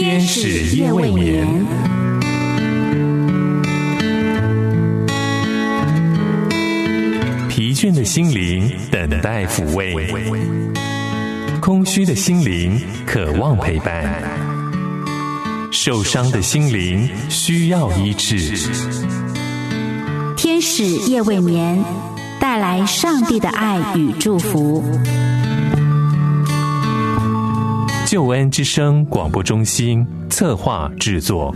天使夜未眠。疲倦的心灵等待抚慰，空虚的心灵渴望陪伴，受伤的心灵需要医治。 天使夜未眠，带来上帝的爱与祝福。 救恩之声广播中心策划制作。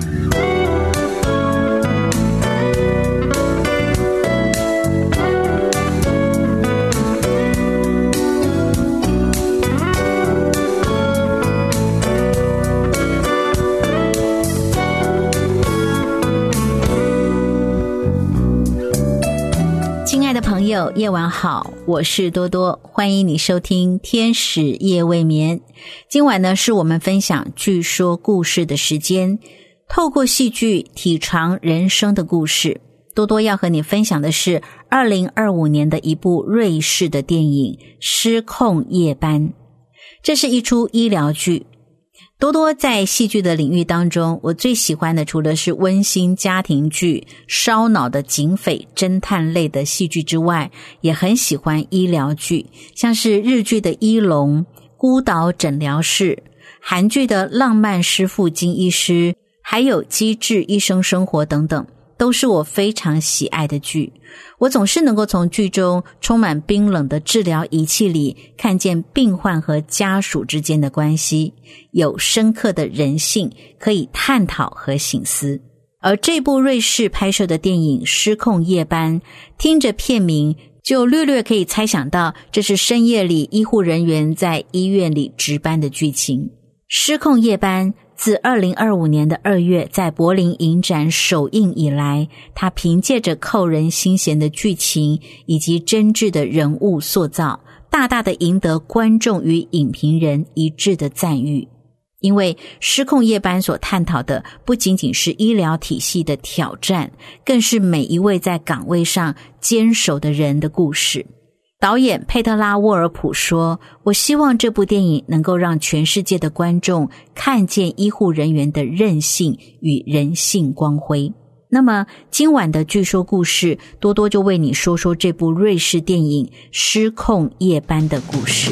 朋友，夜晚好，我是多多，欢迎你收听天使夜未眠。今晚呢，是我们分享剧说故事的时间，透过戏剧体尝人生的故事。多多要和你分享的是2025年的一部瑞士的电影《失控夜班》，这是一出医疗剧。多多在戏剧的领域当中，我最喜欢的除了是温馨家庭剧、烧脑的警匪侦探类的戏剧之外，也很喜欢医疗剧，像是日剧的《医龙》、孤岛诊疗室，韩剧的浪漫师傅金医师，还有机智医生生活等等，都是我非常喜爱的剧。我总是能够从剧中充满冰冷的治疗仪器里看见病患和家属之间的关系，有深刻的人性可以探讨和省思。而这部瑞士拍摄的电影《失控夜班》，听着片名就略略可以猜想到这是深夜里医护人员在医院里值班的剧情。失控夜班自2025年的2月在柏林影展首映以来，他凭借着扣人心弦的剧情以及真挚的人物塑造，大大的赢得观众与影评人一致的赞誉。因为失控夜班所探讨的不仅仅是医疗体系的挑战，更是每一位在岗位上坚守的人的故事。导演佩特拉·沃尔普说，我希望这部电影能够让全世界的观众看见医护人员的韧性与人性光辉。那么今晚的剧说故事，多多就为你说说这部瑞士电影《失控夜班》的故事。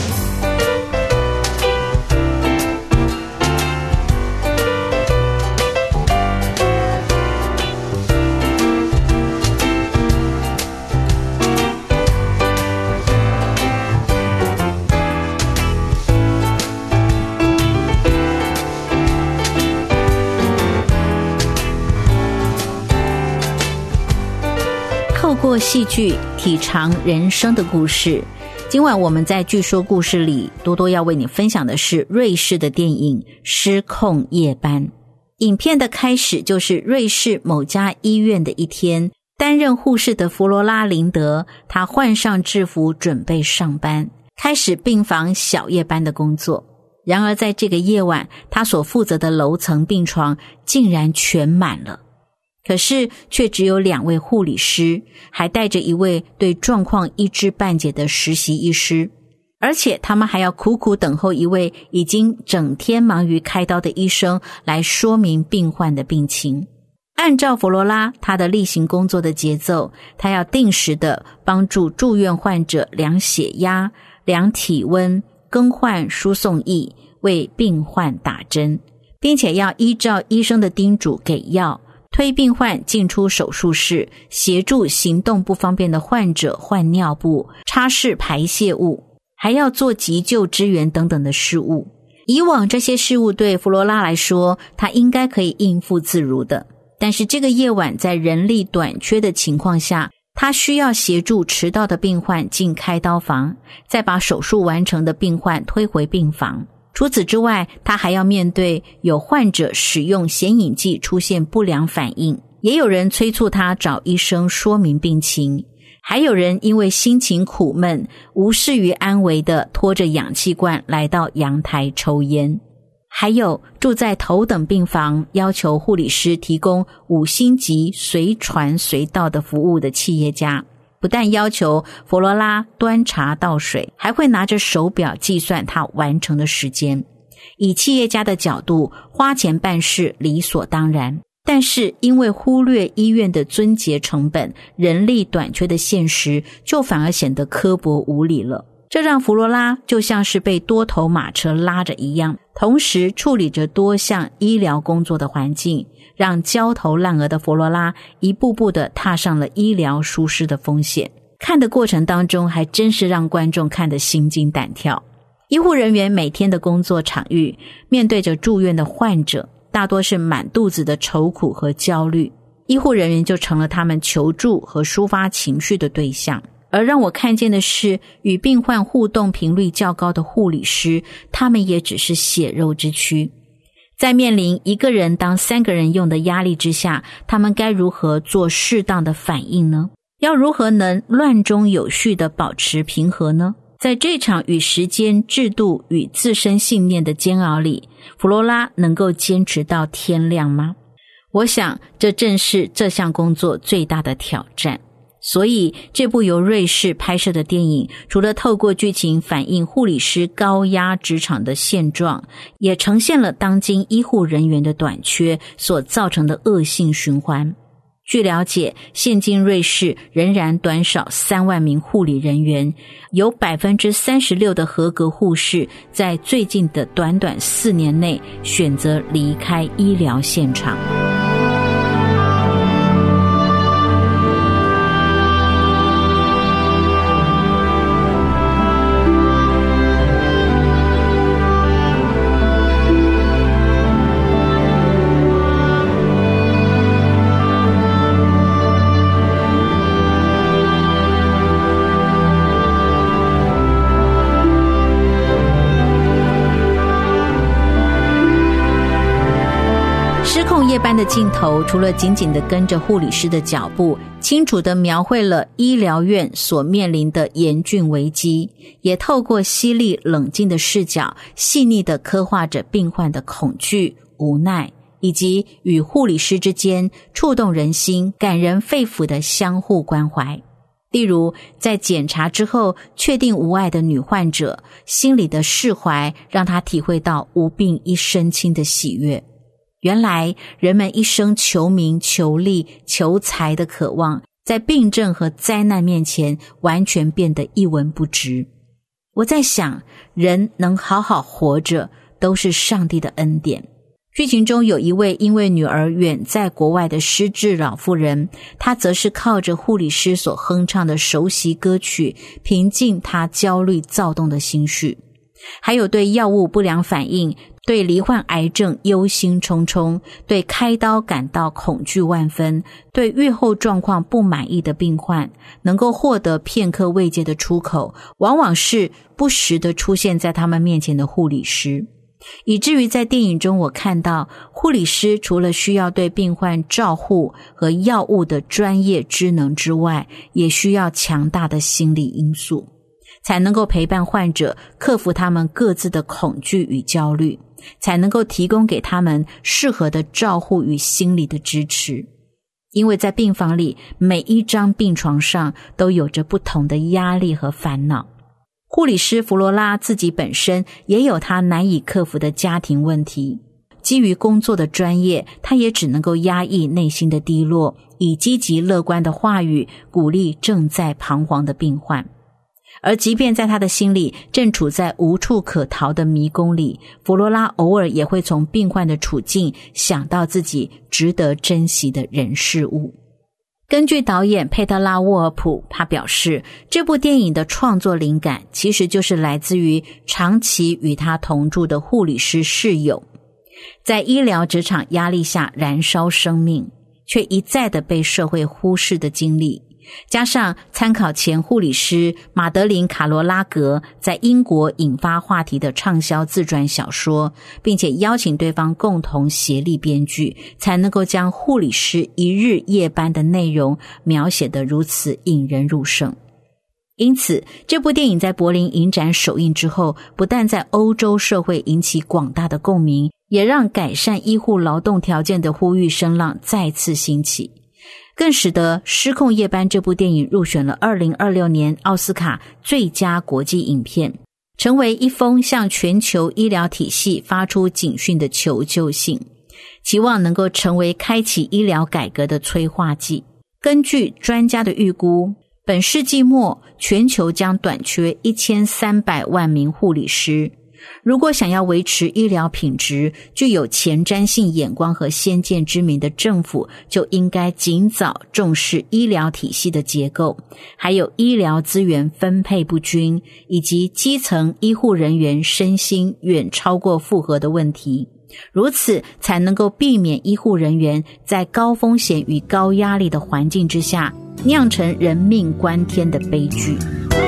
透过戏剧体尝人生的故事。今晚我们在剧说故事里，多多要为你分享的是瑞士的电影《失控夜班》。影片的开始就是瑞士某家医院的一天，担任护士的弗罗拉林德，她换上制服准备上班，开始病房小夜班的工作。然而在这个夜晚，她所负责的楼层病床竟然全满了。可是却只有2位护理师，还带着一位对状况一知半解的实习医师，而且他们还要苦苦等候一位已经整天忙于开刀的医生来说明病患的病情。按照弗罗拉她的例行工作的节奏，她要定时的帮助住院患者量血压、量体温、更换输送液，为病患打针，并且要依照医生的叮嘱给药，推病患进出手术室，协助行动不方便的患者换尿布、擦拭排泄物，还要做急救支援等等的事务。以往这些事务对弗罗拉来说，她应该可以应付自如的，但是这个夜晚在人力短缺的情况下，她需要协助迟到的病患进开刀房，再把手术完成的病患推回病房。除此之外，他还要面对有患者使用显影剂出现不良反应，也有人催促他找医生说明病情，还有人因为心情苦闷，无视于安危的拖着氧气罐来到阳台抽烟。还有住在头等病房要求护理师提供5星级随传随到的服务的企业家，不但要求弗罗拉端茶倒水，还会拿着手表计算他完成的时间。 以企业家的角度，花钱办事理所当然，但是因为忽略医院的尊节成本、人力短缺的现实，就反而显得刻薄无理了。这让弗罗拉就像是被多头马车拉着一样，同时处理着多项医疗工作的环境，让焦头烂额的弗罗拉一步步地踏上了医疗疏失的风险。看的过程当中，还真是让观众看得心惊胆跳。医护人员每天的工作场域，面对着住院的患者，大多是满肚子的愁苦和焦虑，医护人员就成了他们求助和抒发情绪的对象。而让我看见的是，与病患互动频率较高的护理师，他们也只是血肉之躯。在面临一个人当3个人用的压力之下，他们该如何做适当的反应呢？要如何能乱中有序地保持平和呢？在这场与时间、制度与自身信念的煎熬里，弗罗拉能够坚持到天亮吗？我想这正是这项工作最大的挑战。所以这部由瑞士拍摄的电影，除了透过剧情反映护理师高压职场的现状，也呈现了当今医护人员的短缺所造成的恶性循环。据了解，现今瑞士仍然短少3万名护理人员，有 36% 的合格护士在最近的短短4年内选择离开医疗现场。夜班的镜头除了紧紧地跟着护理师的脚步，清楚地描绘了医疗院所面临的严峻危机，也透过犀利冷静的视角，细腻地刻画着病患的恐惧、无奈，以及与护理师之间触动人心、感人肺腑的相互关怀。例如，在检查之后确定无碍的女患者，心里的释怀让她体会到无病一身轻的喜悦。原来人们一生求名、求利、求财的渴望，在病症和灾难面前完全变得一文不值。我在想，人能好好活着，都是上帝的恩典。剧情中有一位因为女儿远在国外的失智老妇人，她则是靠着护理师所哼唱的熟悉歌曲，平静她焦虑躁动的心绪。还有对药物不良反应、对罹患癌症忧心忡忡、对开刀感到恐惧万分、对预后状况不满意的病患，能够获得片刻慰藉的出口，往往是不时地出现在他们面前的护理师。以至于在电影中，我看到护理师除了需要对病患照护和药物的专业知能之外，也需要强大的心理因素，才能够陪伴患者克服他们各自的恐惧与焦虑，才能够提供给他们适合的照护与心理的支持。因为在病房里，每一张病床上都有着不同的压力和烦恼。护理师弗罗拉自己本身也有她难以克服的家庭问题，基于工作的专业，她也只能够压抑内心的低落，以积极乐观的话语鼓励正在彷徨的病患。而即便在他的心里正处在无处可逃的迷宫里，弗罗拉偶尔也会从病患的处境想到自己值得珍惜的人事物。根据导演佩特拉沃尔普，他表示，这部电影的创作灵感其实就是来自于长期与他同住的护理师室友，在医疗职场压力下燃烧生命，却一再的被社会忽视的经历，加上参考前护理师马德琳·卡罗拉格在英国引发话题的畅销自传小说，并且邀请对方共同协力编剧，才能够将护理师一日夜班的内容描写得如此引人入胜。因此，这部电影在柏林影展首映之后，不但在欧洲社会引起广大的共鸣，也让改善医护劳动条件的呼吁声浪再次兴起，更使得《失控夜班》这部电影入选了2026年奥斯卡最佳国际影片， 成为一封向全球医疗体系发出警讯的求救信，期望能够成为开启医疗改革的催化剂。根据专家的预估，本世纪末全球将短缺1300万名护理师。如果想要维持医疗品质，具有前瞻性眼光和先见之明的政府就应该尽早重视医疗体系的结构，还有医疗资源分配不均，以及基层医护人员身心远超过负荷的问题。如此才能够避免医护人员在高风险与高压力的环境之下酿成人命关天的悲剧。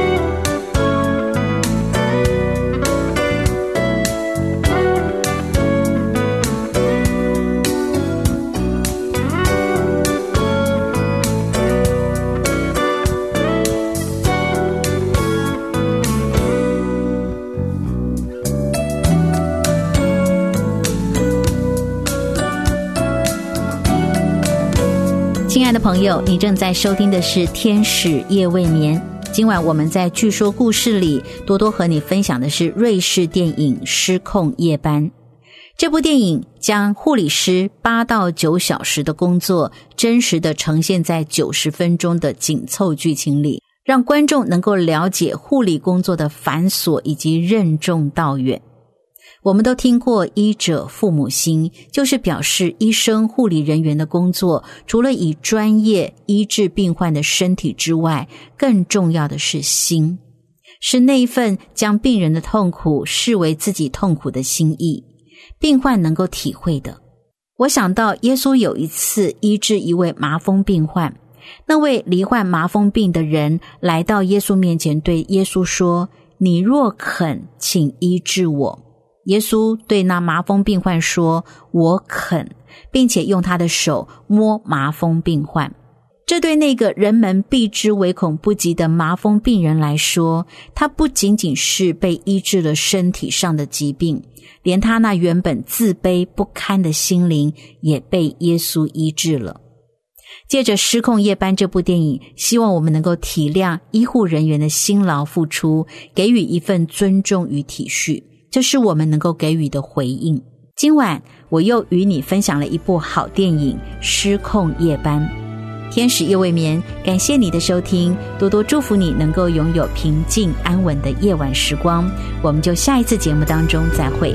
亲爱的朋友，你正在收听的是天使夜未眠。今晚我们在据说故事里，多多和你分享的是瑞士电影《失控夜班》。这部电影将护理师8到9小时的工作真实地呈现在90分钟的紧凑剧情里，让观众能够了解护理工作的繁琐以及任重道远。我们都听过医者父母心，就是表示医生护理人员的工作除了以专业医治病患的身体之外，更重要的是心，是那一份将病人的痛苦视为自己痛苦的心意，病患能够体会的。我想到耶稣有一次医治一位麻风病患，那位罹患麻风病的人来到耶稣面前，对耶稣说：你若肯，请医治我。耶稣对那麻风病患说：我肯，并且用他的手摸麻风病患。这对那个人们避之唯恐不及的麻风病人来说，他不仅仅是被医治了身体上的疾病，连他那原本自卑不堪的心灵也被耶稣医治了。借着《失控夜班》这部电影，希望我们能够体谅医护人员的辛劳付出，给予一份尊重与体恤，这是我们能够给予的回应。今晚我又与你分享了一部好电影《失控夜班》。天使夜未眠，感谢你的收听，多多祝福你能够拥有平静安稳的夜晚时光。我们就下一次节目当中再会。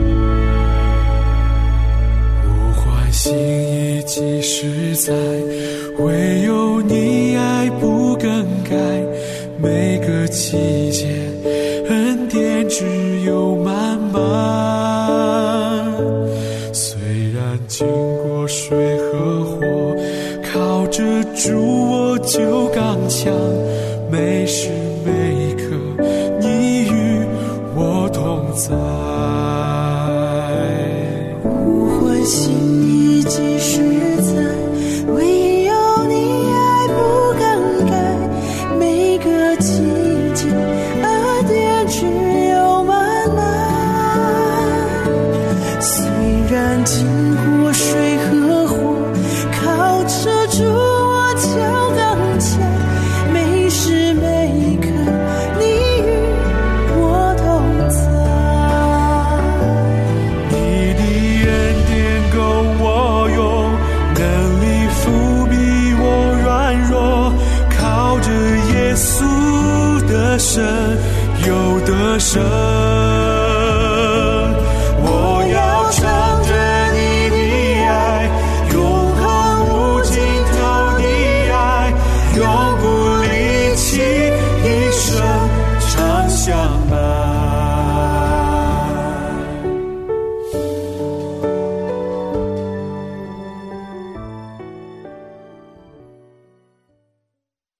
我欢喜已即实在，唯有你爱不更改，每个季节恩典只有满满。虽然经过水和火，靠着主我就刚强，每时每刻你与我同在。 我欢喜已即实在，唯有你爱不更改，每个季节恩典只有满满。虽然经过